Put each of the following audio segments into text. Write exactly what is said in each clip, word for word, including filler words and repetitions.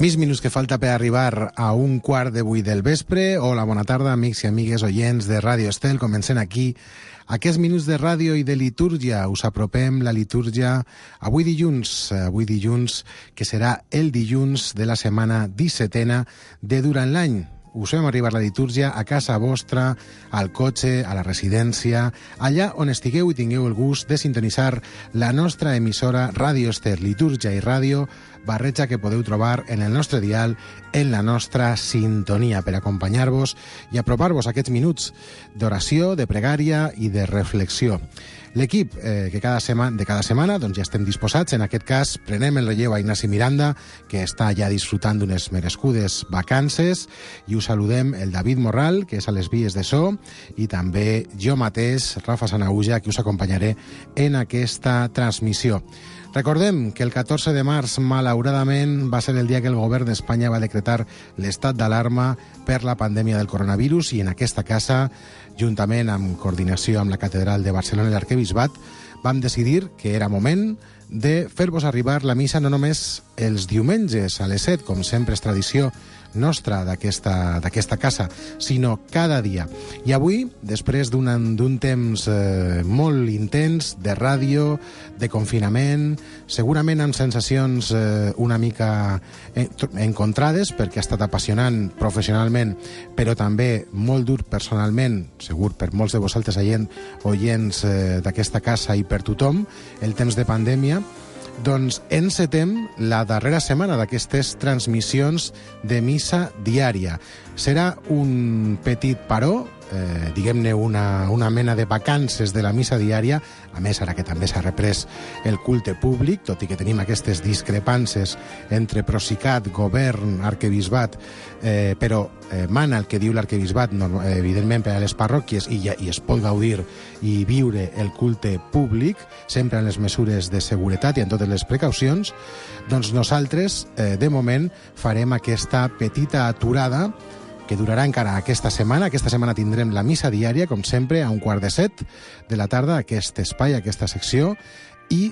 Mig minuts que falta per arribar a un quart de vuit del vespre. Hola, bona tarda, amics i amigues oients de Ràdio Estel. Comencem aquí aquests minuts de ràdio i de litúrgia. Us apropem la litúrgia avui dilluns, avui dilluns, que serà el dilluns de la setmana dissetena de durant l'any. Us fem arribar la litúrgia a casa vostra, al cotxe, a la residència, allà on estigueu i tingueu el gust de sintonitzar la nostra emissora Ràdio Estel, litúrgia i ràdio, barreja que podeu trobar en el nostre dial, en la nostra sintonia, per acompanyar-vos i apropar-vos aquests minuts d'oració, de pregària i de reflexió. L'equip eh, que cada setmana, de cada setmana doncs ja estem disposats. En aquest cas prenem el relleu a Ignasi Miranda, que està ja disfrutant d'unes merescudes vacances, i us saludem el David Morral, que és a les vies de so, i també jo mateix, Rafa Sanauja, que us acompanyaré en aquesta transmissió. Recordem que el catorze de març, malauradament, va ser el dia que el govern d'Espanya va decretar l'estat d'alarma per la pandèmia del coronavirus, i en aquesta casa, juntament amb coordinació amb la Catedral de Barcelona i l'Arquebisbat, vam decidir que era moment de fer-vos arribar la missa no només els diumenges a les set, com sempre és tradició nostra d'aquesta d'aquesta casa, sinó cada dia. I avui, després d'un d'un temps eh, molt intens de ràdio, de confinament, segurament amb sensacions eh, una mica encontrades, perquè ha estat apassionant professionalment, però també molt dur personalment, segur per molts de vosaltres oient, oients eh, d'aquesta casa i per tothom, el temps de pandèmia, doncs encetem la darrera setmana d'aquestes transmissions de missa diària. Serà un petit paró, eh, diguem-ne una, una mena de vacances de la missa diària, a més ara que també s'ha reprès el culte públic, tot i que tenim aquestes discrepances entre Procicat, govern, arquebisbat, eh, però eh, mana el que diu l'arquebisbat, no, evidentment per a les parròquies, i, i es pot gaudir i viure el culte públic, sempre en les mesures de seguretat i en totes les precaucions. Doncs nosaltres, eh, de moment, farem aquesta petita aturada que durarà encara aquesta setmana. Aquesta setmana tindrem la missa diària, com sempre, a un quart de set de la tarda, aquest espai, aquesta secció, i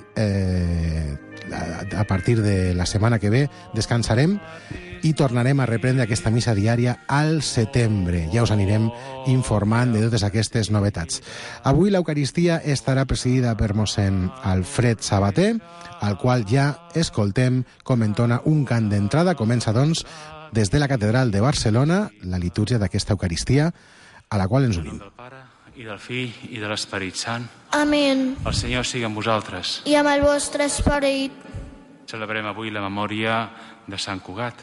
eh, a partir de la setmana que ve descansarem i tornarem a reprendre aquesta missa diària al setembre. Ja us anirem informant de totes aquestes novetats. Avui l'Eucaristia estarà presidida per mossèn Alfred Sabater, al qual ja escoltem com entona un cant d'entrada. Comença, doncs, des de la Catedral de Barcelona, la litúrgia d'aquesta Eucaristia, a la qual ens unim. Del Pare, i del Fill, i de l'Esperit Sant. Amén. El Senyor sigui amb vosaltres. I amb el vostre esperit. Celebrem avui la memòria de Sant Cugat.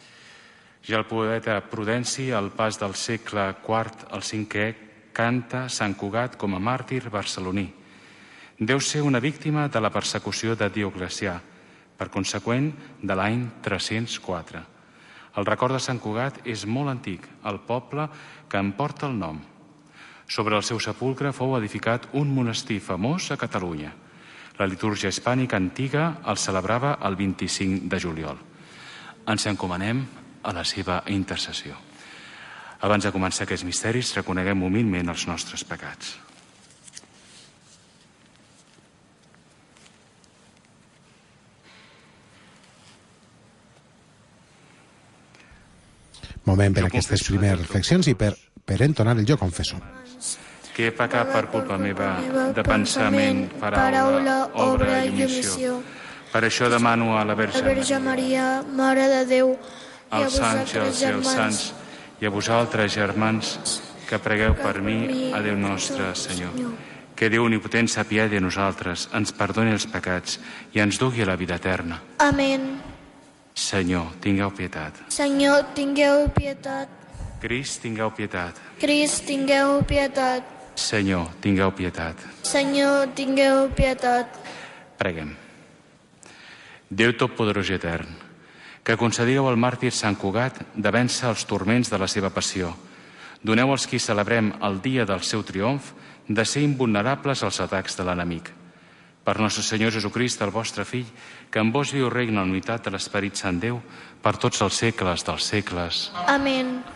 Ja el poeta Prudenci, al pas del segle quart al cinquè, canta Sant Cugat com a màrtir barceloní. Deu ser una víctima de la persecució de Dioclecià, per conseqüent de l'any tres-cents quatre. El record de Sant Cugat és molt antic, el poble que en porta el nom. Sobre el seu sepulcre fou edificat un monestir famós a Catalunya. La litúrgia hispànica antiga el celebrava el vint-i-cinc de juliol. Ens encomanem a la seva intercessió. Abans de començar aquests misteris, reconeguem humilment els nostres pecats. Moment per aquestes primeres reflexions i per, per entonar el jo confesso. Que he pecat per culpa meva de pensament, paraula, obra i omissió. Per això demano a la Verge, la Verge Maria, Mare de Déu, als àngels i als sants, i a vosaltres, germans, que pregueu per mi a Déu nostre Senyor. Que Déu omnipotent s'apiadi de nosaltres, ens perdoni els pecats i ens dugui a la vida eterna. Amén. Senyor, tingueu pietat. Senyor, tingueu pietat. Crist, tingueu pietat. Crist, tingueu pietat. Senyor, tingueu pietat. Senyor, tingueu pietat. Preguem. Déu Totpoderós i Etern, que concedíeu al màrtir Sant Cugat de vèncer els turments de la seva passió. Doneu als qui celebrem el dia del seu triomf de ser invulnerables als atacs de l'enemic. Per nostre Senyor Jesucrist, el vostre Fill, que en vos viu regna en unitat de l'Esperit Sant Déu, per tots els segles dels segles. Amén.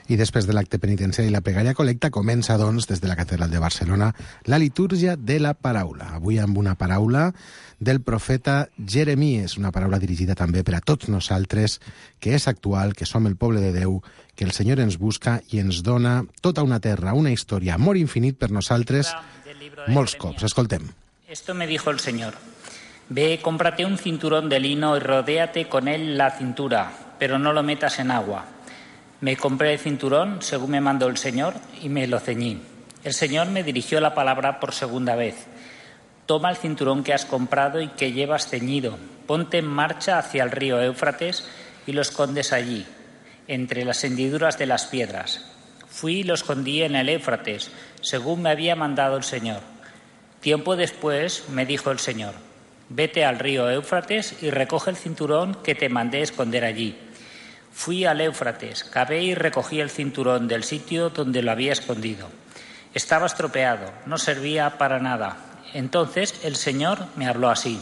I després de l'acte penitenciari i la pregària col·lecta comença, doncs, des de la Catedral de Barcelona, la litúrgia de la paraula. Avui amb una paraula del profeta Jeremies, una paraula dirigida també per a tots nosaltres, que és actual, que som el poble de Déu, que el Senyor ens busca i ens dona tota una terra, una història, amor infinit per nosaltres, molts cops. Escoltem. Esto me dijo el Señor. Ve, cómprate un cinturón de lino y rodéate con él la cintura, pero no lo metas en agua. Me compré el cinturón, según me mandó el Señor, y me lo ceñí. El Señor me dirigió la palabra por segunda vez. Toma el cinturón que has comprado y que llevas ceñido. Ponte en marcha hacia el río Éufrates y lo escondes allí, entre las hendiduras de las piedras. Fui y lo escondí en el Éufrates, según me había mandado el Señor. Tiempo después me dijo el Señor: vete al río Éufrates y recoge el cinturón que te mandé esconder allí. Fui al Éufrates, cavé y recogí el cinturón del sitio donde lo había escondido. Estaba estropeado, no servía para nada. Entonces el Señor me habló así: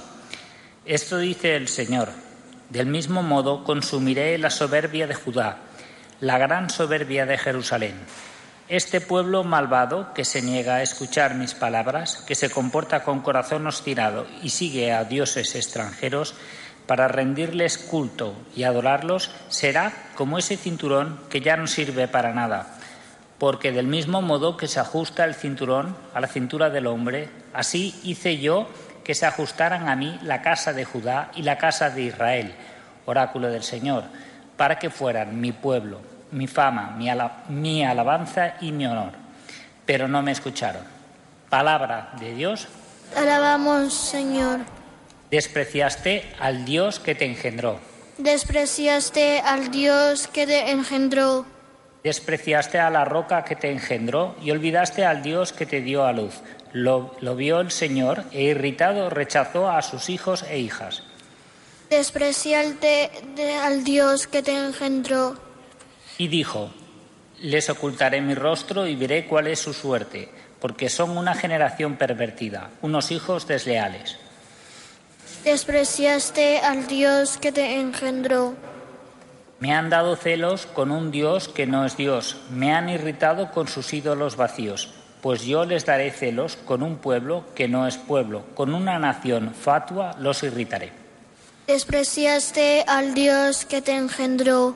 esto dice el Señor, del mismo modo consumiré la soberbia de Judá, la gran soberbia de Jerusalén. Este pueblo malvado que se niega a escuchar mis palabras, que se comporta con corazón obstinado y sigue a dioses extranjeros para rendirles culto y adorarlos, será como ese cinturón que ya no sirve para nada. Porque del mismo modo que se ajusta el cinturón a la cintura del hombre, así hice yo que se ajustaran a mí la casa de Judá y la casa de Israel, oráculo del Señor, para que fueran mi pueblo, mi fama, mi, ala- mi alabanza y mi honor. Pero no me escucharon. Palabra de Dios. Alabamos, Señor. Despreciaste al Dios que te engendró. Despreciaste al Dios que te engendró. Despreciaste a la roca que te engendró y olvidaste al Dios que te dio a luz. Lo, lo vio el Señor e irritado rechazó a sus hijos e hijas. Despreciaste de- al Dios que te engendró. Y dijo: les ocultaré mi rostro y veré cuál es su suerte, porque son una generación pervertida, unos hijos desleales. Despreciaste al Dios que te engendró. Me han dado celos con un Dios que no es Dios, me han irritado con sus ídolos vacíos, pues yo les daré celos con un pueblo que no es pueblo, con una nación fatua los irritaré. Despreciaste al Dios que te engendró.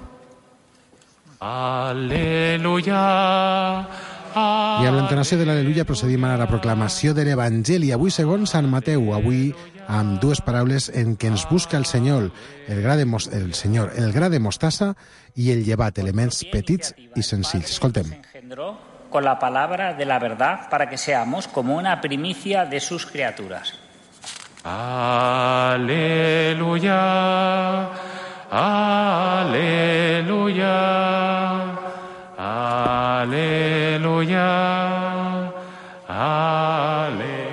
Aleluia. I amb l'entonació de l'Aleluia procedim a la proclamació de l'Evangeli, avui segons Sant Mateu, avui amb dues paraules en què ens busca el Senyor, el gra de, mos, el Senyor, el gra de mostassa i el llevat, elements petits i senzills. Escoltem. Con la palabra de la verdad para que seamos como una primicia de sus criaturas. Aleluia. Aleluia. Aleluia. Aleluia.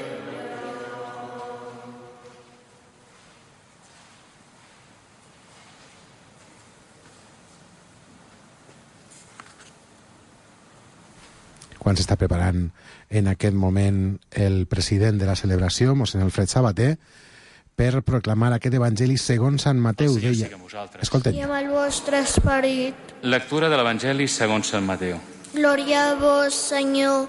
Quan s'està preparant en aquest moment el president de la celebració, mossèn Alfred Sabater, per proclamar aquest evangeli segons Sant Mateu. Deia... Escoltem. I amb el vostre esperit. Lectura de l'Evangeli segons Sant Mateu. Glòria a vos, Senyor.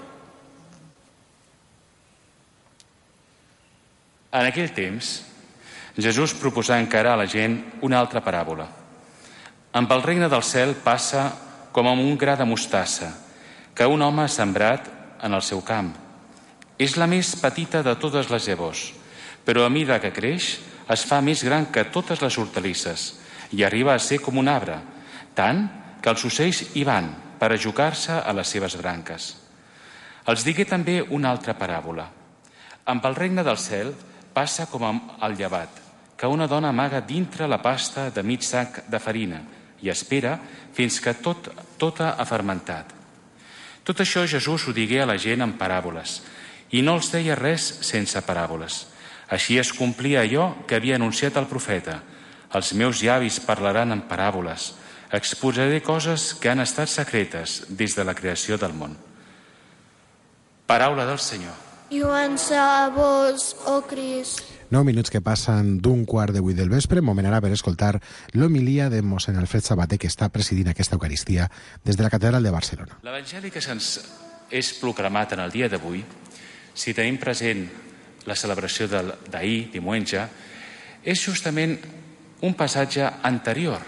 En aquell temps, Jesús proposà encara a la gent una altra paràbola. Amb el regne del cel passa com amb un gra de mostassa, que un home ha sembrat en el seu camp. És la més petita de totes les llavors, però a mida que creix es fa més gran que totes les hortalisses i arriba a ser com un arbre, tant que els ocells hi van per ajugar-se a les seves branques. Els digué també una altra paràbola. Amb el regne del cel passa com amb el llevat, que una dona amaga dintre la pasta de mig sac de farina i espera fins que tot, tota ha fermentat. Tot això Jesús ho digué a la gent en paràboles, i no els deia res sense paràboles. Així es complia allò que havia anunciat el profeta: els meus llavis parlaran en paràboles, exposaré coses que han estat secretes des de la creació del món. Paraula del Senyor. Lluança a vos, oh Crist. Nou minuts que passen d'un quart de vuit del vespre, moment ara per escoltar l'homilia de mossèn Alfred Sabater, que està presidint aquesta Eucaristia des de la Catedral de Barcelona. L'Evangeli que se'ns és proclamat en el dia d'avui, si tenim present la celebració d'ahir, diumenge, és justament un passatge anterior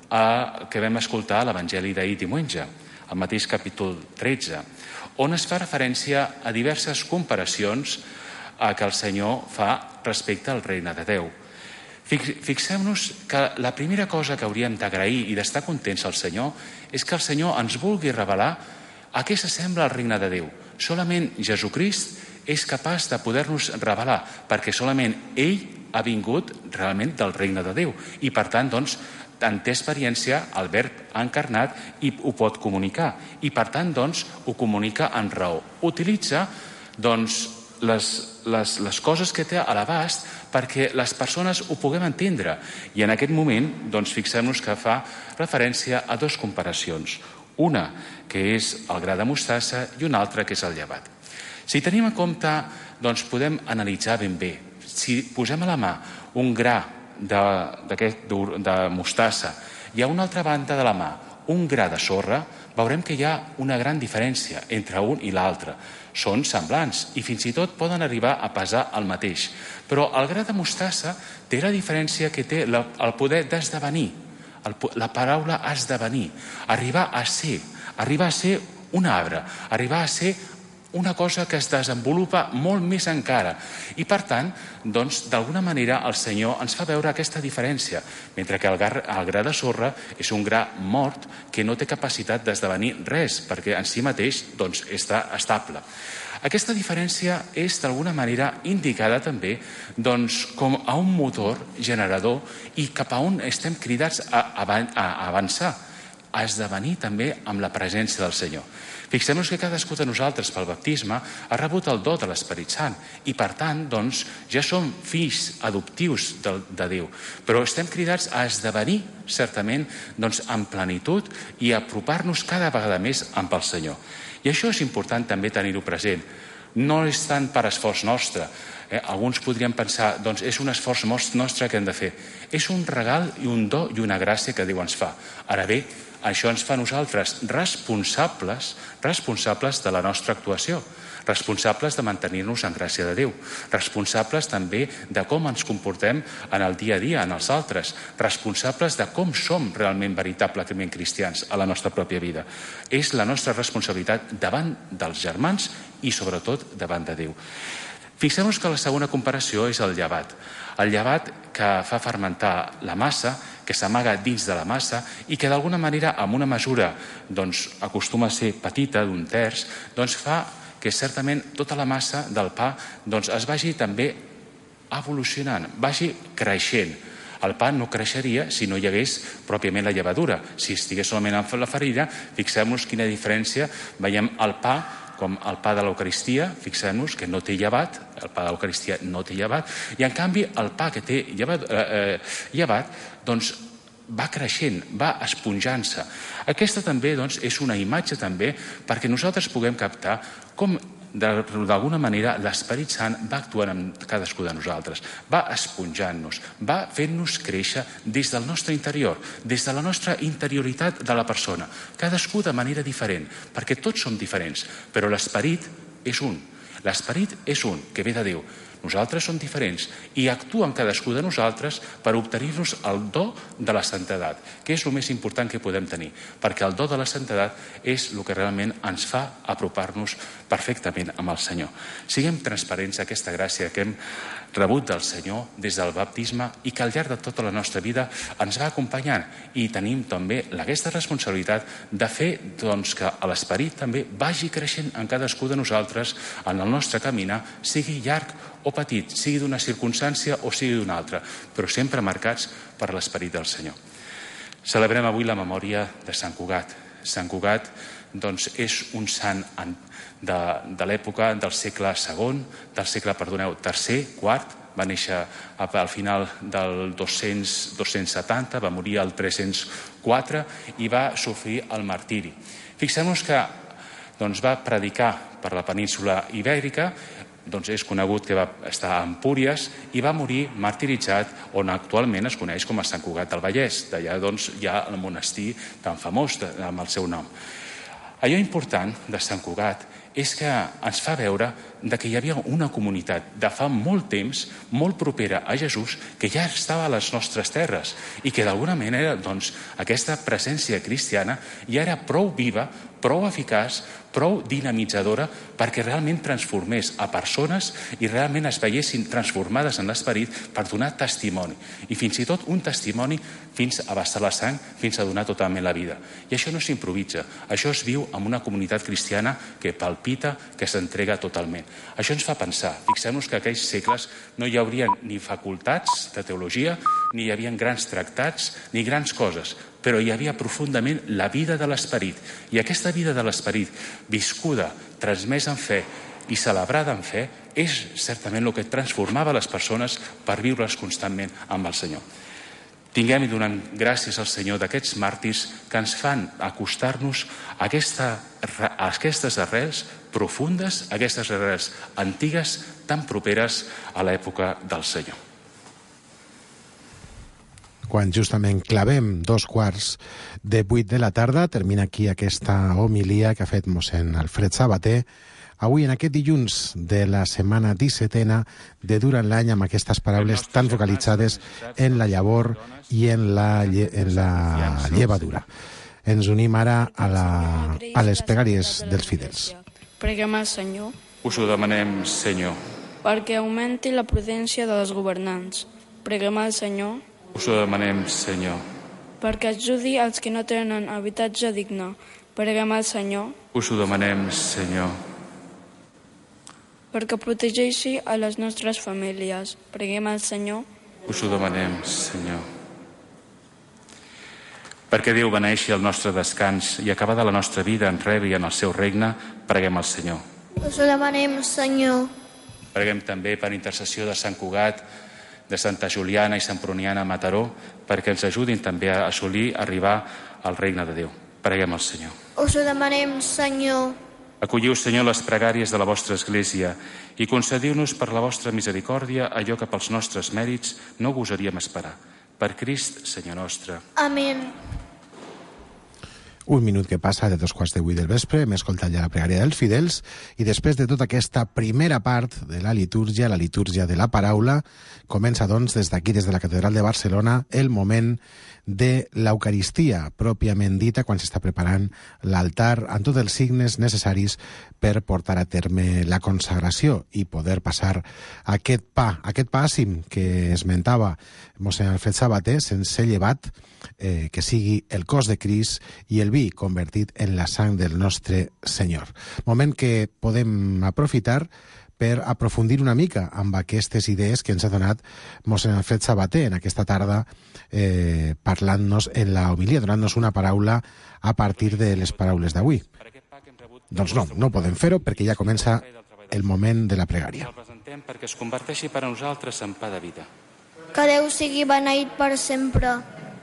a que vam escoltar a l'Evangeli d'ahir diumenge, al mateix capítol tretze, on es fa referència a diverses comparacions que el Senyor fa respecte al regne de Déu. Fixem-nos que la primera cosa que hauríem d'agrair i d'estar contents al Senyor és que el Senyor ens vulgui revelar a què s'assembla el regne de Déu. Solament Jesucrist és capaç de poder-nos revelar, perquè solament ell ha vingut realment del regne de Déu i per tant, doncs, en té experiència, el verb encarnat i ho pot comunicar i per tant, doncs, ho comunica amb raó. Utilitza, doncs, Les, les, les coses que té a l'abast perquè les persones ho puguem entendre. I en aquest moment, doncs, fixem-nos que fa referència a dues comparacions. Una, que és el gra de mostassa, i una altra, que és el llevat. Si tenim en compte, doncs podem analitzar ben bé. Si posem a la mà un gra de, de mostassa i a una altra banda de la mà un gra de sorra, veurem que hi ha una gran diferència entre un i l'altre. Són semblants i fins i tot poden arribar a pesar el mateix. Però el gra de mostassa té la diferència que té el poder d'esdevenir. La paraula esdevenir, arribar a ser, arribar a ser un arbre, arribar a ser una cosa que es desenvolupa molt més encara. I per tant, doncs, d'alguna manera el Senyor ens fa veure aquesta diferència, mentre que el gra, el gra de sorra és un gra mort que no té capacitat d'esdevenir res, perquè en si mateix, doncs, està estable. Aquesta diferència és d'alguna manera indicada també, doncs, com a un motor generador i cap a on estem cridats a, a avançar, a esdevenir també amb la presència del Senyor. Fixem-nos que cadascú de nosaltres pel baptisme ha rebut el do de l'Esperit Sant i per tant, doncs, ja som fills adoptius de, de Déu, però estem cridats a esdevenir certament, doncs, en plenitud i a apropar-nos cada vegada més amb el Senyor. I això és important també tenir-ho present. No és tant per esforç nostre. Eh? Alguns podrien pensar, doncs és un esforç nostre que hem de fer. És un regal i un do i una gràcia que Déu ens fa. Ara bé, això ens fa nosaltres responsables, responsables de la nostra actuació, responsables de mantenir-nos en gràcia de Déu, responsables també de com ens comportem en el dia a dia, en els altres, responsables de com som realment veritablement cristians a la nostra pròpia vida. És la nostra responsabilitat davant dels germans i sobretot davant de Déu. Fixem-nos que la segona comparació és el llevat. El llevat que fa fermentar la massa, que s'amaga dins de la massa i que d'alguna manera, amb una mesura, doncs, acostuma a ser petita, d'un terç, doncs fa que certament tota la massa del pa doncs, es vagi també evolucionant, vagi creixent. El pa no creixeria si no hi hagués pròpiament la llevadura. Si estigués solament en la farina, fixem-nos quina diferència. Veiem el pa com el pa de l'Eucaristia, fixem-nos que no té llevat, el pa de l'Eucaristia no té llevat, i en canvi el pa que té llevat, eh, llevat doncs, va creixent, va esponjant-se. Aquesta també doncs, és una imatge també perquè nosaltres puguem captar com d'alguna manera l'Esperit Sant va actuant amb cadascú de nosaltres, va esponjant-nos, va fent-nos créixer des del nostre interior, des de la nostra interioritat de la persona, cadascú de manera diferent, perquè tots som diferents, però l'Esperit és un. L'Esperit és un, que ve de Déu. Nosaltres som diferents i actuen cadascú de nosaltres per obtenir-nos el do de la santedat, que és el més important que podem tenir, perquè el do de la santedat és el que realment ens fa apropar-nos perfectament amb el Senyor. Siguem transparents a aquesta gràcia que hem rebut del Senyor des del baptisme i que al llarg de tota la nostra vida ens va acompanyant i tenim també aquesta responsabilitat de fer doncs, que l'Esperit també vagi creixent en cadascú de nosaltres en el nostre caminar, sigui llarg o petit, sigui d'una circumstància o sigui d'una altra, però sempre marcats per l'Esperit del Senyor. Celebrem avui la memòria de Sant Cugat. Sant Cugat doncs, és un sant de, de l'època del segle segon, del segle, perdoneu, tercer, quart, va néixer al final del dos-cents, dos-cents setanta, va morir al tres-cents quatre i va sofrir el martiri. Fixem-nos que doncs, va predicar per la península ibèrica doncs és conegut que va estar a Empúries i va morir martiritzat on actualment es coneix com a Sant Cugat del Vallès. D'allà doncs, hi ha el monestir tan famós amb el seu nom. Allò important de Sant Cugat és que ens fa veure que hi havia una comunitat de fa molt temps, molt propera a Jesús, que ja estava a les nostres terres i que d'alguna manera doncs, aquesta presència cristiana ja era prou viva, prou eficaç, prou dinamitzadora perquè realment transformés a persones i realment es veiessin transformades en l'esperit per donar testimoni. I fins i tot un testimoni fins a vessar la sang, fins a donar totalment la vida. I això no s'improvisa, això es viu en una comunitat cristiana que palpita, que s'entrega totalment. Això ens fa pensar, fixem-nos que en aquells segles no hi haurien ni facultats de teologia, ni hi havia grans tractats, ni grans coses, però hi havia profundament la vida de l'esperit. I aquesta vida de l'esperit, viscuda, transmesa en fe i celebrada en fe, és certament el que transformava les persones per viure-les constantment amb el Senyor. Tinguem i donem gràcies al Senyor d'aquests màrtirs que ens fan acostar-nos a, aquesta, a aquestes arrels profundes, a aquestes arrels antigues, tan properes a l'època del Senyor. Quan justament clavem dos quarts de vuit de la tarda, termina aquí aquesta homilia que ha fet mossèn Alfred Sabater, avui en aquest dilluns de la setmana dissetena de Durant l'any, amb aquestes paraules tan focalitzades en la llavor i en la, en la llevadura. Ens unim ara a, la, a les pregàries dels fidels. Preguem al Senyor. Us ho demanem, Senyor. Perquè augmenti la prudència dels governants. Preguem al Senyor. Us ho demanem, Senyor. Perquè ajudi als que no tenen habitatge digne. Preguem al Senyor. Us ho demanem, Senyor. Perquè protegeixi a les nostres famílies. Preguem al Senyor. Us ho demanem, Senyor. Perquè Déu beneixi el nostre descans i acabada la nostra vida en rebi en el seu regne, preguem al Senyor. Us ho demanem, Senyor. Preguem també per intercessió de Sant Cugat, de Santa Juliana i Sant Pruniana a Mataró, perquè ens ajudin també a assolir, a arribar al regne de Déu. Preguem al Senyor. Us ho demanem, Senyor. Acolliu, Senyor, les pregàries de la vostra Església i concediu-nos per la vostra misericòrdia allò que pels nostres mèrits no gosaríem esperar. Per Crist, Senyor nostre. Amén. Un minut que passa de dos quarts de vuit del vespre, hem escoltat ja la pregària dels fidels i després de tota aquesta primera part de la litúrgia, la litúrgia de la paraula, comença doncs des d'aquí, des de la Catedral de Barcelona, el moment de l'Eucaristia pròpiament dita, quan s'està preparant l'altar amb tots els signes necessaris per portar a terme la consagració i poder passar aquest pa, aquest pàssim que esmentava mossèn Alfred Sabater, sense llevat, eh, que sigui el cos de Crist i el vi convertit en la sang del nostre Senyor. Moment que podem aprofitar per aprofundir una mica amb aquestes idees que ens ha donat mossèn Alfred Sabater en aquesta tarda, eh, parlant-nos en la homilia, donant-nos una paraula a partir de les paraules d'avui. Doncs no, no podem fer-ho perquè ja comença el moment de la pregària. El presentem perquè es converteixi per a nosaltres en pa de vida. Que Déu sigui beneït per sempre.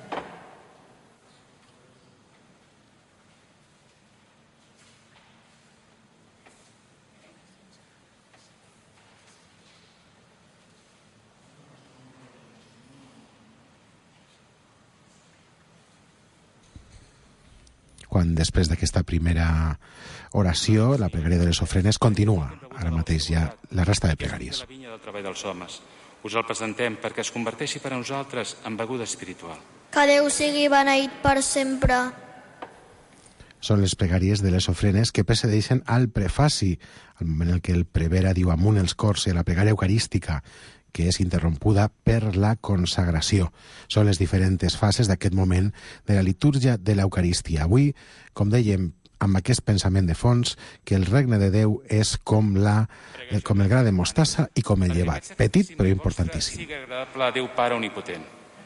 Quan després d'aquesta primera oració, la pregària de les ofrenes continua, ara mateix ja la resta de pregàries. La vinya del treball dels homes. Us el presentem perquè es converteixi per a nosaltres en beguda espiritual. Que Déu sigui beneït per sempre. Són les pregàries de les ofrenes que precedeixen al prefaci, al moment en què el prevere diu amunt els cors i a la pregària eucarística, que és interrompuda per la consagració. Són les diferents fases d'aquest moment de la litúrgia de l'Eucaristia. Avui, com dèiem, amb aquest pensament de fons, que el regne de Déu és com, la, com el gra de mostassa i com el llevat. Petit, però importantíssim. Sigui agradable a Déu Pare Omnipotent.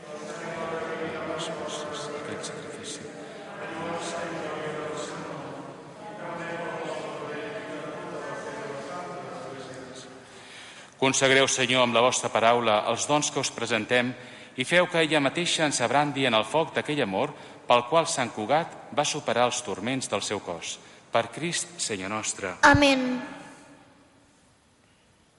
Consagreu, Senyor, amb la vostra paraula els dons que us presentem i feu que ella mateixa ens abrandi en el foc d'aquell amor pel qual Sant Cugat va superar els turments del seu cos. Per Crist, Senyor nostre. Amén.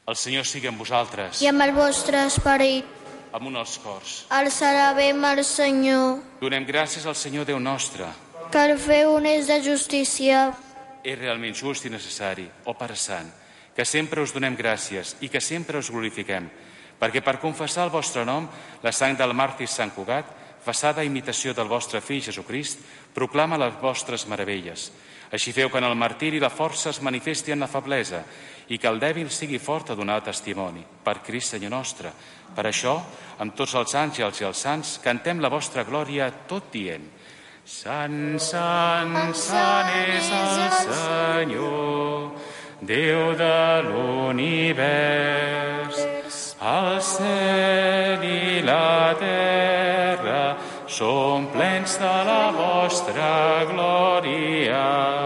El Senyor sigui amb vosaltres. I amb el vostre esperit. Amunt els cors. Els alabem al Senyor. Donem gràcies al Senyor Déu nostre. Que el feu un és de justícia. És realment just i necessari, ó Pare Sant, que sempre us donem gràcies i que sempre us glorifiquem, perquè per confessar el vostre nom, la sang del màrtir Sant Cugat, façada imitació del vostre fill Jesucrist, proclama les vostres meravelles. Així feu que en el martiri la força es manifesti en la feblesa i que el dèbil sigui fort a donar testimoni. Per Crist Senyor nostre. Per això, amb tots els àngels i els sants, cantem la vostra glòria tot dient: Sant, Sant, Sant és el Senyor, Déu de l'univers. El cel i la terra són plens de la vostra glòria.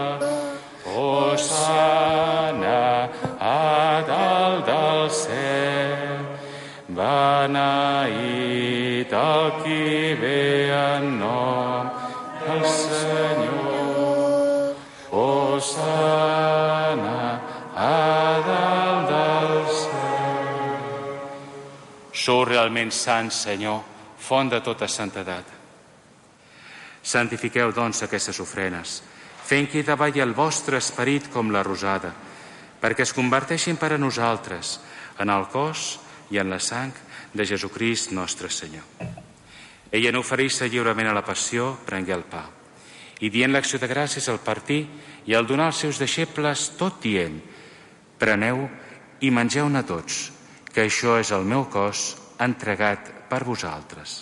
Hosana a dalt del cel, beneït el qui ve en nom del Senyor. Hosana a dalt del cel. Sou realment sant, Senyor, font de tota santedat. Santifiqueu, doncs, aquestes ofrenes, fent que hi davalli el vostre esperit com la rosada, perquè es converteixin per a nosaltres en el cos i en la sang de Jesucrist nostre Senyor. Ell, en oferir-se lliurement a la passió, prengué el pa, i dient l'acció de gràcies al partir i al donar als seus deixebles, tot dient: preneu i mengeu-ne tots, que això és el meu cos entregat per vosaltres.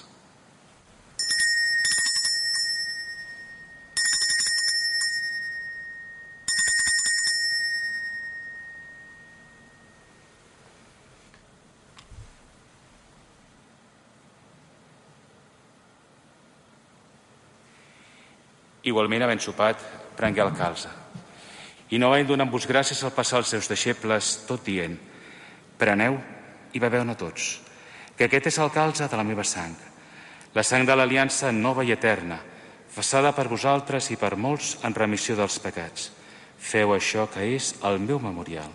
Igualment, havent sopat, prengué el calze. I novament donant-vos gràcies al passar als seus deixebles, tot dient: preneu i beveu-ne tots, que aquest és el calze de la meva sang, la sang de l'aliança nova i eterna, façada per vosaltres i per molts en remissió dels pecats. Feu això, que és el meu memorial.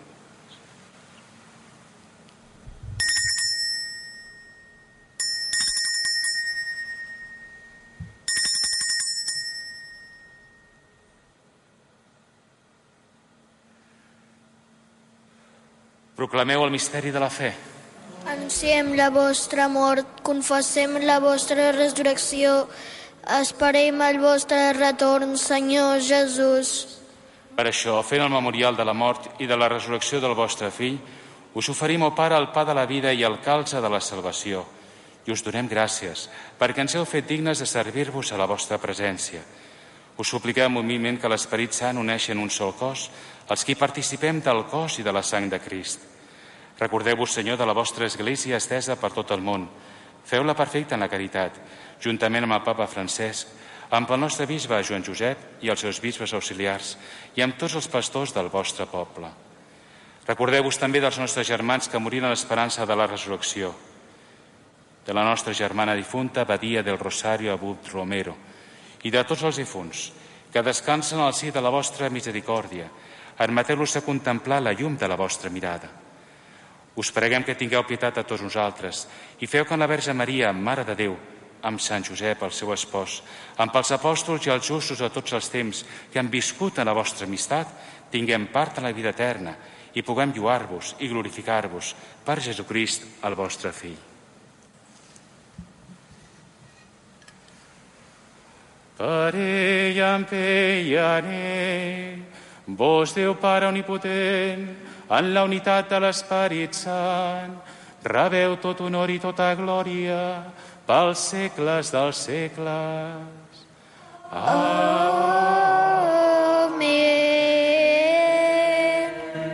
Proclameu el misteri de la fe. Anunciem la vostra mort, confessem la vostra resurrecció, esperem el vostre retorn, Senyor Jesús. Per això, fent el memorial de la mort i de la resurrecció del vostre fill, us oferim, ó Pare, el pa de la vida i el calze de la salvació, i us donem gràcies, perquè ens heu fet dignes de servir-vos a la vostra presència. Us supliquem humilment que l'Esperit Sant uneixi en un sol cos els qui participem del cos i de la sang de Crist. Recordeu-vos, Senyor, de la vostra Església estesa per tot el món. Feu-la perfecta en la caritat, juntament amb el Papa Francesc, amb el nostre bisbe Joan Josep i els seus bisbes auxiliars, i amb tots els pastors del vostre poble. Recordeu-vos també dels nostres germans que moriren a l'esperança de la resurrecció, de la nostra germana difunta Badia del Rosario Abud Romero, i de tots els difunts que descansen al si de la vostra misericòrdia. Admeteu-los a contemplar la llum de la vostra mirada. Us preguem que tingueu pietat a tots nosaltres i feu que en la Verge Maria, Mare de Déu, amb Sant Josep, el seu espòs, amb els apòstols i els justos de tots els temps que han viscut en la vostra amistat, tinguem part en la vida eterna i puguem lluar-vos i glorificar-vos per Jesucrist, el vostre Fill. Per ell, amb ell i en ell, vos, Déu Pare omnipotent, en la unitat de l'Esperit Sant, rebeu tot honor i tota glòria pels segles dels segles. Amén.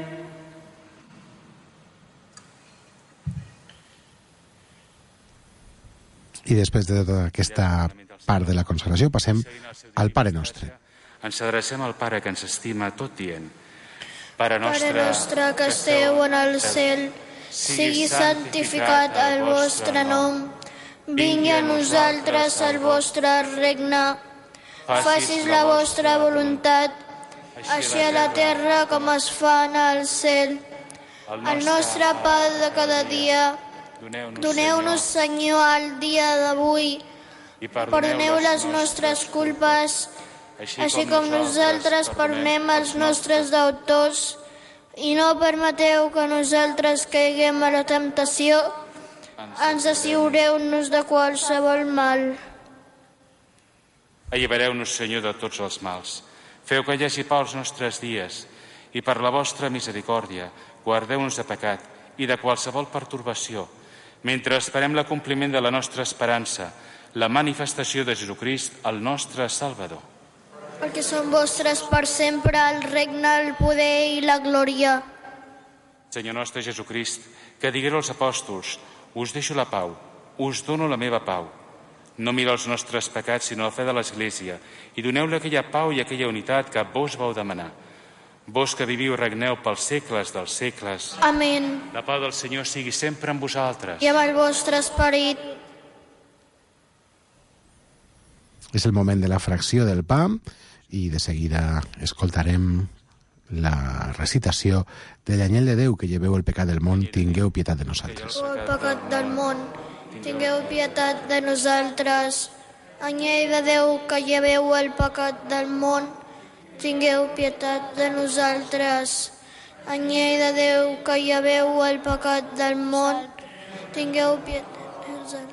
I després de tota aquesta part de la consagració passem al Pare Nostre. Ens adrecem al Pare que ens estima tot dient: Pare nostre, Pare nostre que esteu en el cel, sigui santificat el vostre nom, vingui a nosaltres el vostre regne, facis la vostra voluntat, així a la terra com es fa en el cel. El nostre pa de cada dia, doneu-nos, Senyor, el dia d'avui, i perdoneu les nostres culpes, així com nosaltres perdonem els nostres deutors, i no permeteu que nosaltres caiguem a la temptació, ens assegureu-nos de qualsevol mal. Allibereu-nos, Senyor, de tots els mals. Feu que hi hagi pau als nostres dies i per la vostra misericòrdia guardeu-nos de pecat i de qualsevol pertorbació, mentre esperem l'acompliment de la nostra esperança, la manifestació de Jesucrist, el nostre Salvador. Perquè són vostres per sempre el regne, el poder i la glòria. Senyor nostre Jesucrist, que digueu als apòstols: us deixo la pau, us dono la meva pau. No mira els nostres pecats, sinó la fe de l'Església, i doneu-li aquella pau i aquella unitat que vos vau demanar. Vos que viviu i regneu pels segles dels segles. Amén. La pau del Senyor sigui sempre amb vosaltres. I amb el vostre esperit. És el moment de la fracció del pa i de seguida escoltarem la recitació de l'Anyell de Déu, que lleveu el pecat del món, tingueu pietat de nosaltres. El pecat del món, tingueu pietat de nosaltres. Anyell de Déu, que lleveu el pecat del món, tingueu pietat de nosaltres. Anyell de Déu, que lleveu el pecat del món, tingueu pietat de nosaltres.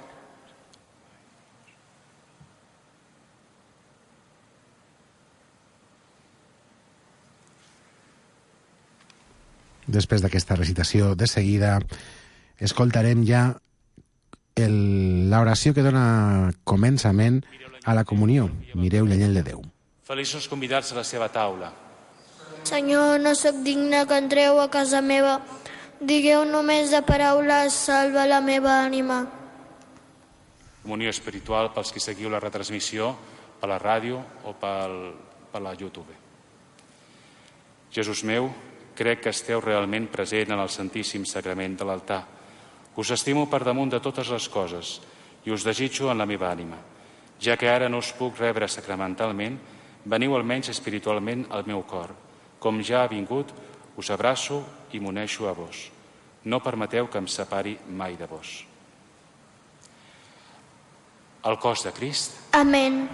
Després d'aquesta recitació, de seguida, escoltarem ja l'oració que dona començament a la comunió. Mireu l'Anyell de Déu. Feliços convidats a la seva taula. Senyor, no sóc digne que entreu a casa meva. Digueu només de paraules, salva la meva ànima. Comunió espiritual pels que seguiu la retransmissió per la ràdio o pel, per la YouTube. Jesús meu, crec que esteu realment present en el Santíssim Sagrament de l'altar. Us estimo per damunt de totes les coses i us desitjo en la meva ànima. Ja que ara no us puc rebre sacramentalment, veniu almenys espiritualment al meu cor. Com ja ha vingut, us abraço i m'uneixo a vos. No permeteu que em separi mai de vos. El cos de Crist. Amén.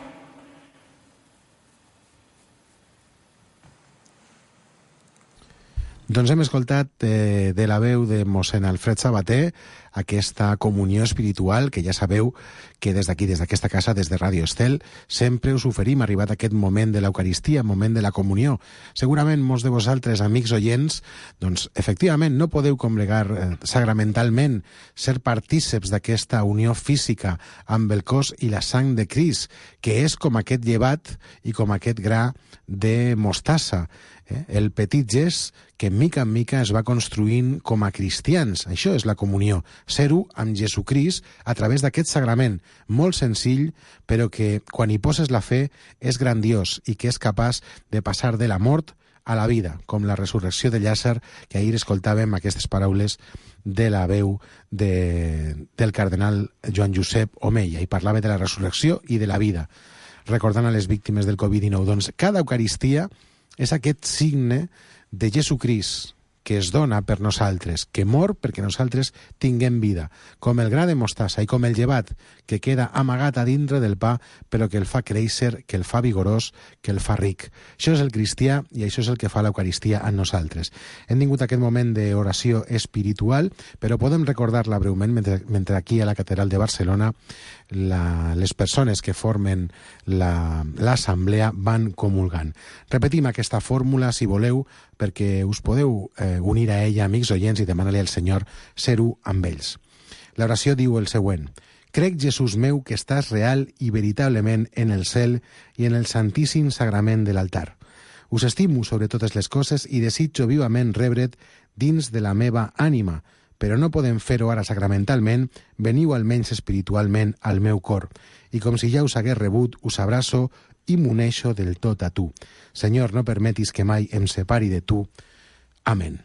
Doncs hem escoltat eh, de la veu de mossèn Alfred Sabater aquesta comunió espiritual que ja sabeu que des d'aquí, des d'aquesta casa, des de Ràdio Estel, sempre us oferim arribat aquest moment de l'Eucaristia, moment de la comunió. Segurament molts de vosaltres, amics oients, doncs efectivament no podeu congregar eh, sacramentalment, ser partíceps d'aquesta unió física amb el cos i la sang de Crist, que és com aquest llevat i com aquest gra de mostassa. Eh? El petit gest que mica en mica es va construint com a cristians. Això és la comunió, ser-ho amb Jesucrist a través d'aquest sagrament, molt senzill, però que quan hi poses la fe és grandiós i que és capaç de passar de la mort a la vida, com la resurrecció de Llàzer, que ahir escoltàvem aquestes paraules de la veu de, del cardenal Joan Josep Omeia, i parlava de la resurrecció i de la vida, recordant a les víctimes del covid dinou. Doncs cada Eucaristia és aquest signe de Jesucrist que es dona per nosaltres, que mor perquè nosaltres tinguem vida, com el gra de mostassa i com el llevat que queda amagat a dintre del pa, però que el fa créixer, que el fa vigorós, que el fa ric. Això és el cristià i això és el que fa l'Eucaristia en nosaltres. Hem tingut aquest moment d'oració espiritual, però podem recordar-la breument mentre, mentre aquí a la Catedral de Barcelona la, les persones que formen l'assemblea van comulgant. Repetim aquesta fórmula, si voleu, perquè us podeu eh, unir a ella, amics oients, i demanar-li al Senyor ser-ho amb ells. L'oració diu el següent: crec, Jesús meu, que estàs real i veritablement en el cel i en el santíssim sagrament de l'altar. Us estimo sobre totes les coses i desitjo vivament rebre't dins de la meva ànima, però no podem fer-ho ara sacramentalment, veniu almenys espiritualment al meu cor, i com si ja us hagués rebut, us abraço i m'uneixo del tot a tu. Senyor, no permetis que mai em separi de tu. Amén.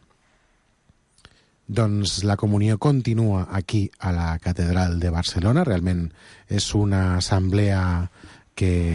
Doncs la comunió continua aquí a la Catedral de Barcelona. Realment és una assemblea que,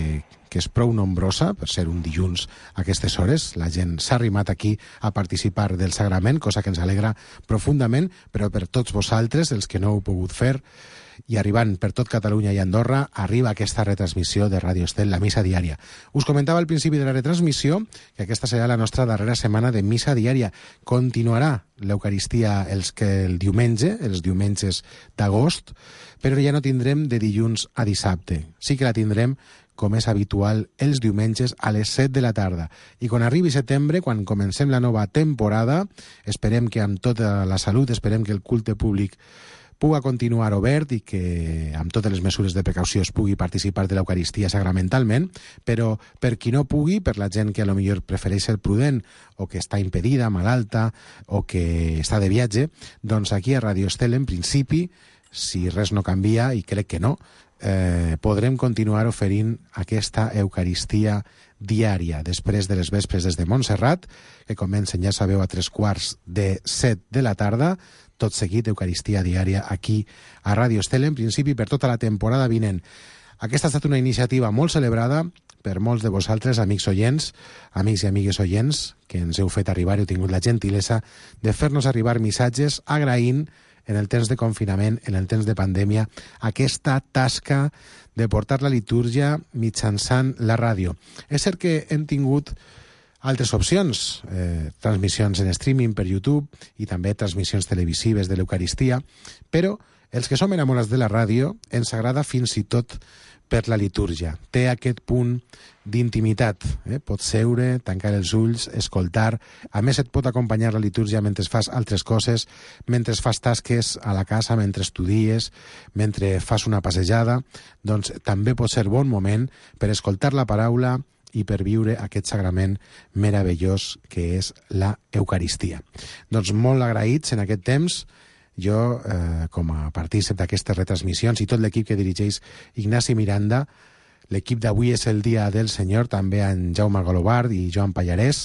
que és prou nombrosa, per ser un dilluns a aquestes hores. La gent s'ha arrimat aquí a participar del sagrament, cosa que ens alegra profundament, però per tots vosaltres, els que no heu pogut fer, i arribant per tot Catalunya i Andorra, arriba aquesta retransmissió de Ràdio Estel, la missa diària. Us comentava al principi de la retransmissió que aquesta serà la nostra darrera setmana de missa diària. Continuarà l'Eucaristia els que el diumenge, els diumenges d'agost, però ja no tindrem de dilluns a dissabte. Sí que la tindrem, com és habitual, els diumenges a les set de la tarda. I quan arribi setembre, quan comencem la nova temporada, esperem que amb tota la salut, esperem que el culte públic puga continuar obert i que amb totes les mesures de precaució es pugui participar de l'Eucaristia sacramentalment, però per qui no pugui, per la gent que a lo millor prefereix ser prudent o que està impedida, malalta o que està de viatge, doncs aquí a Radio Estel, en principi, si res no canvia, i crec que no, eh, podrem continuar oferint aquesta Eucaristia diària després de les vespres des de Montserrat, que comencen, ja sabeu, a tres quarts de set de la tarda, tot seguit Eucaristia diària aquí a Ràdio Estel, en principi per tota la temporada vinent. Aquesta ha estat una iniciativa molt celebrada per molts de vosaltres, amics oients, amics i amigues oients, que ens heu fet arribar i heu tingut la gentilesa de fer-nos arribar missatges agraint en el temps de confinament, en el temps de pandèmia, aquesta tasca de portar la litúrgia mitjançant la ràdio. És cert que hem tingut altres opcions, eh, transmissions en streaming per YouTube i també transmissions televisives de l'Eucaristia, però els que som enamorats de la ràdio ens agrada fins i tot per la litúrgia. Té aquest punt d'intimitat. Eh? Pots seure, tancar els ulls, escoltar. A més, et pot acompanyar la litúrgia mentre fas altres coses, mentre fas tasques a la casa, mentre estudies, mentre fas una passejada. Doncs també pot ser bon moment per escoltar la paraula i per viure aquest sagrament meravellós que és la Eucaristia. Doncs molt agraïts en aquest temps, jo, eh, com a partícip d'aquestes retransmissions i tot l'equip que dirigeix Ignasi Miranda. L'equip d'avui és el Dia del Senyor, també en Jaume Golobart i Joan Pallarès,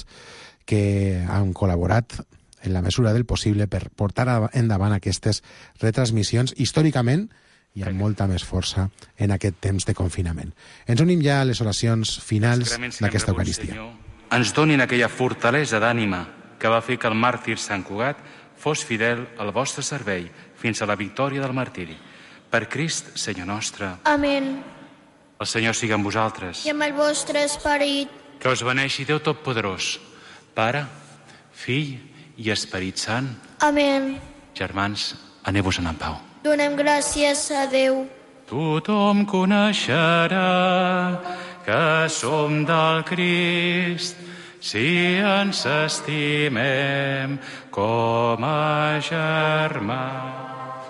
que han col·laborat en la mesura del possible per portar endavant aquestes retransmissions històricament i amb molta més força en aquest temps de confinament. Ens unim ja a les oracions finals d'aquesta Eucaristia. Senyor, ens donin aquella fortalesa d'ànima que va fer que el màrtir Sant Cugat fos fidel al vostre servei fins a la victòria del martiri. Per Crist, Senyor nostre. Amén. El Senyor sigui amb vosaltres. I amb el vostre esperit. Que us beneixi Déu Totpoderós, Pare, Fill i Esperit Sant. Amén. Germans, aneu-vos-en en pau. Donem gràcies a Déu. Tothom coneixerà que som del Crist si ens estimem com a germans.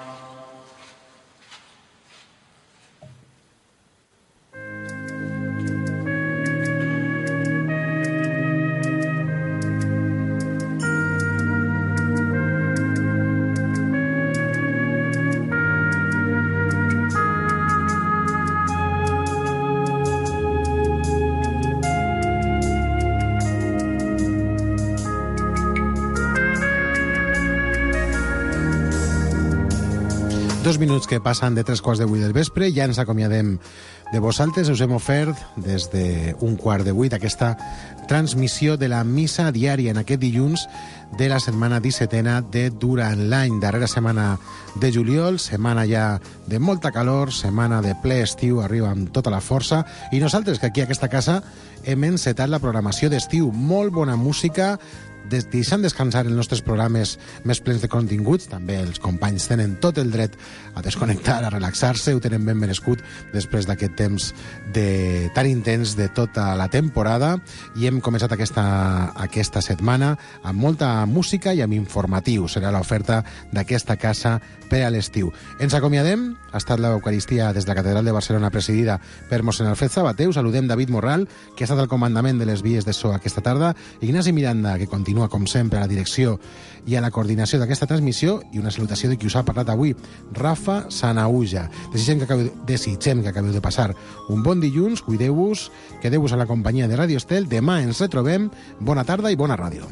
Dos minuts que passen de tres quarts de vuit del vespre, ja ens acomiadem de vosaltres. Us hem ofert des d'un quart de vuit aquesta transmissió de la missa diària en aquest dilluns de la setmana dissetena de Durant l'any, darrera setmana de juliol, setmana ja de molta calor, setmana de ple estiu, arriba amb tota la força, i nosaltres que aquí a aquesta casa hem encetat la programació d'estiu, molt bona música, deixant descansar els nostres programes més plens de continguts. També els companys tenen tot el dret a desconnectar, a relaxar-se, ho tenen ben merescut després d'aquest temps de, tan intens de tota la temporada, i hem començat aquesta, aquesta setmana amb molta música i amb informatiu. Serà l'oferta d'aquesta casa per a l'estiu. Ens acomiadem. Ha estat l'Eucaristia des de la Catedral de Barcelona presidida per mossèn Alfred Sabater. Saludem David Morral, que ha estat al comandament de les vies de so aquesta tarda, Ignasi Miranda, que continua com sempre a la direcció i a la coordinació d'aquesta transmissió, i una salutació de qui us ha parlat avui, Rafa Sanauja. Desitgem que acabeu, desitgem que acabeu de passar un bon dilluns, cuideu-vos, quedeu-vos a la companyia de Ràdio Estel, demà ens retrobem, bona tarda i bona ràdio.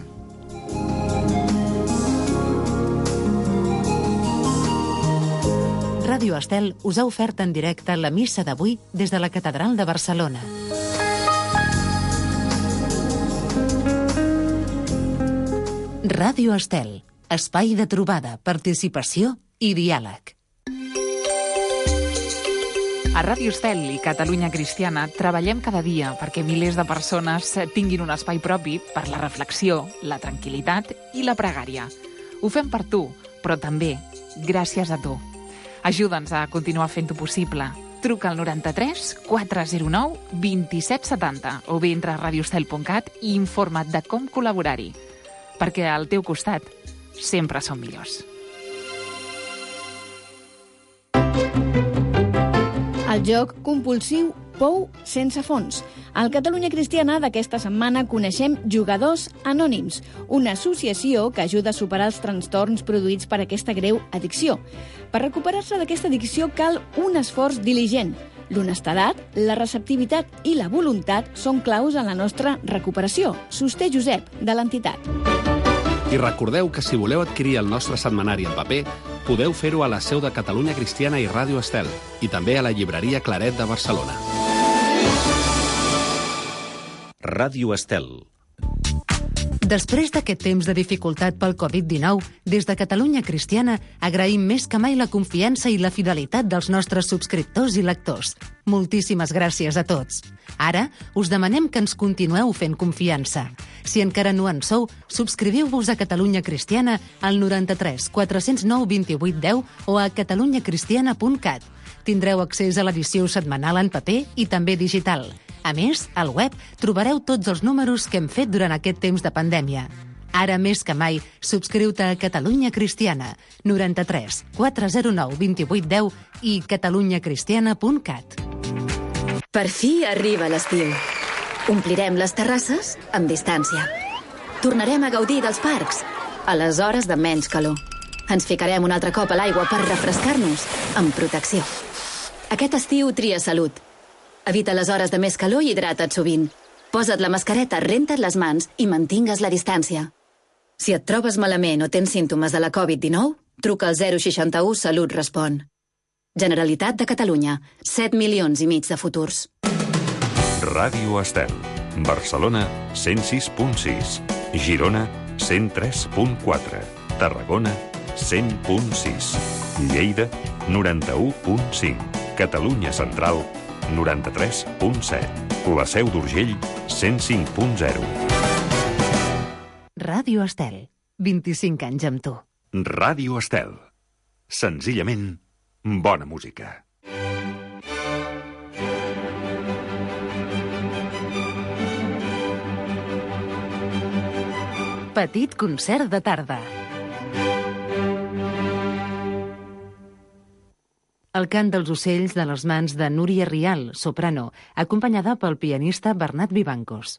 Ràdio Estel us ha ofert en directe la missa d'avui des de la Catedral de Barcelona. Ràdio Estel, espai de trobada, participació i diàleg. A Ràdio Estel i Catalunya Cristiana treballem cada dia perquè milers de persones tinguin un espai propi per la reflexió, la tranquil·litat i la pregària. Ho fem per tu, però també gràcies a tu. Ajuda'ns a continuar fent-ho possible. Truca al noranta-tres quatre zero nou dos set set zero o bé entra a radiostel punt cat i informa't de com col·laborar-hi. Perquè al teu costat sempre som millors. El joc compulsiu Pou sense fons. Al Catalunya Cristiana d'aquesta setmana coneixem Jugadors Anònims, una associació que ajuda a superar els trastorns produïts per aquesta greu addicció. Per recuperar-se d'aquesta addicció cal un esforç diligent. L'honestedat, la receptivitat i la voluntat són claus en la nostra recuperació. Sosté Josep, de l'entitat. I recordeu que si voleu adquirir el nostre setmanari en paper, podeu fer-ho a la seu de Catalunya Cristiana i Ràdio Estel, i també a la llibreria Claret de Barcelona. Ràdio Estel. Després d'aquest temps de dificultat pel covid dinou, des de Catalunya Cristiana agraïm més que mai la confiança i la fidelitat dels nostres subscriptors i lectors. Moltíssimes gràcies a tots. Ara us demanem que ens continueu fent confiança. Si encara no en sou, subscriviu-vos a Catalunya Cristiana al noranta-tres quatre zero nou vint vuit deu o a catalunya cristiana punt cat. Tindreu accés a l'edició setmanal en paper i també digital. A més, al web trobareu tots els números que hem fet durant aquest temps de pandèmia. Ara més que mai, subscriu-te a Catalunya Cristiana, noranta-tres quatre zero nou vint vuit deu i catalunya cristiana punt cat. Per fi arriba l'estiu. Omplirem les terrasses amb distància. Tornarem a gaudir dels parcs a les hores de menys calor. Ens ficarem un altre cop a l'aigua per refrescar-nos amb protecció. Aquest estiu tria salut. Evita les hores de més calor i hidrata't sovint. Posa't la mascareta, renta't les mans i mantingues la distància. Si et trobes malament o tens símptomes de la covid dinou, truca al zero seixanta-u Salut Respon. Generalitat de Catalunya, set milions i mig de futurs. Ràdio Estel. Barcelona, cent sis punt sis. Girona, cent tres punt quatre. Tarragona, cent punt sis. Lleida, noranta-u punt cinc. Catalunya Central, noranta-tres punt set. La Seu d'Urgell, cent cinc punt zero. Ràdio Estel, vint-i-cinc anys amb tu. Ràdio Estel. Senzillament, bona música. Petit concert de tarda. El cant dels ocells de les mans de Núria Rial, soprano, acompanyada pel pianista Bernat Vivancos.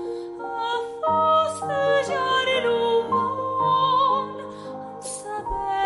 Saber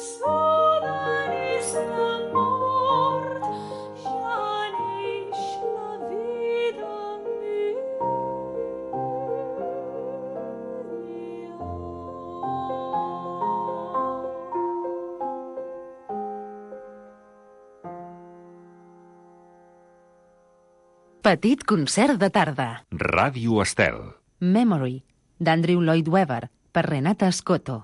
Petit concert de tarda. Ràdio Estel. Memory, d'Andrew Lloyd Webber, per Renata Scotto.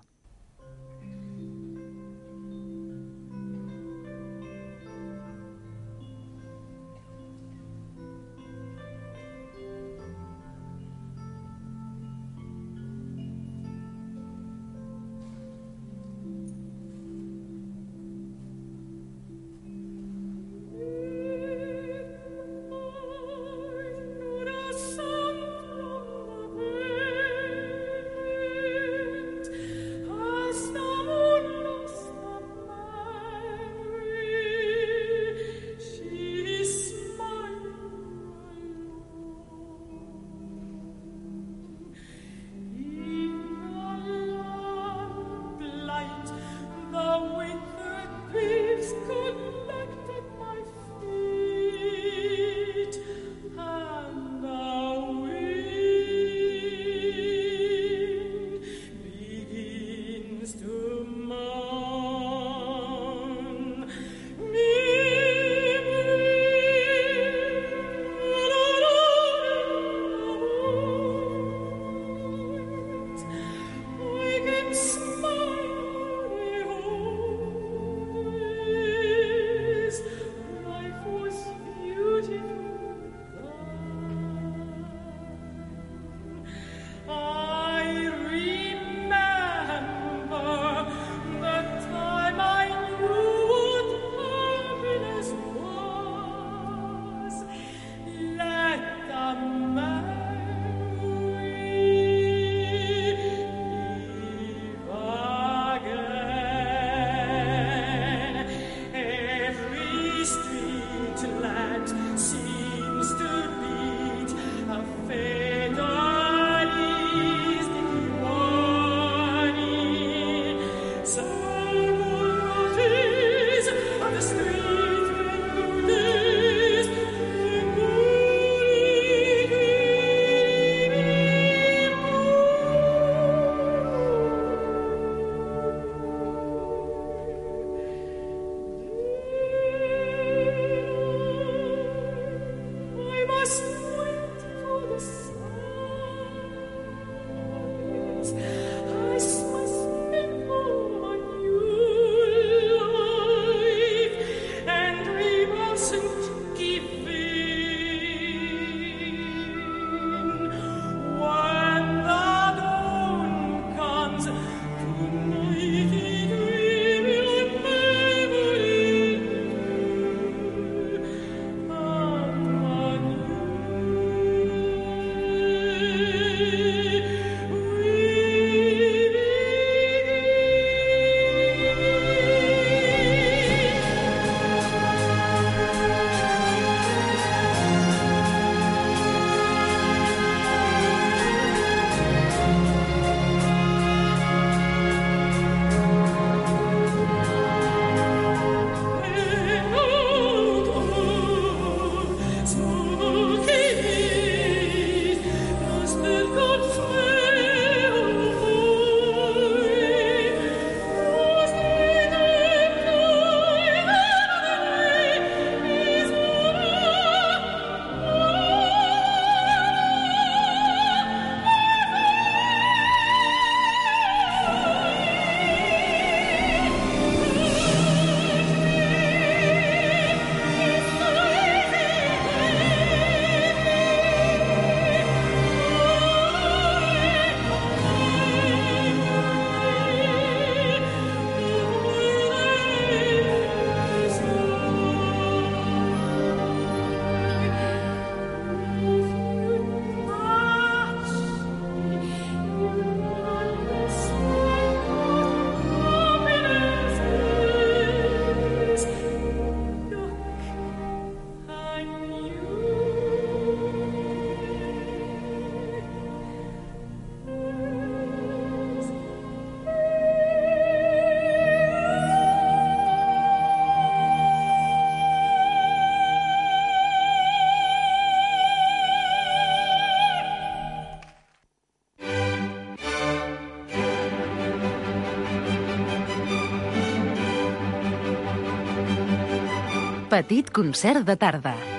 Petit concert de tarda.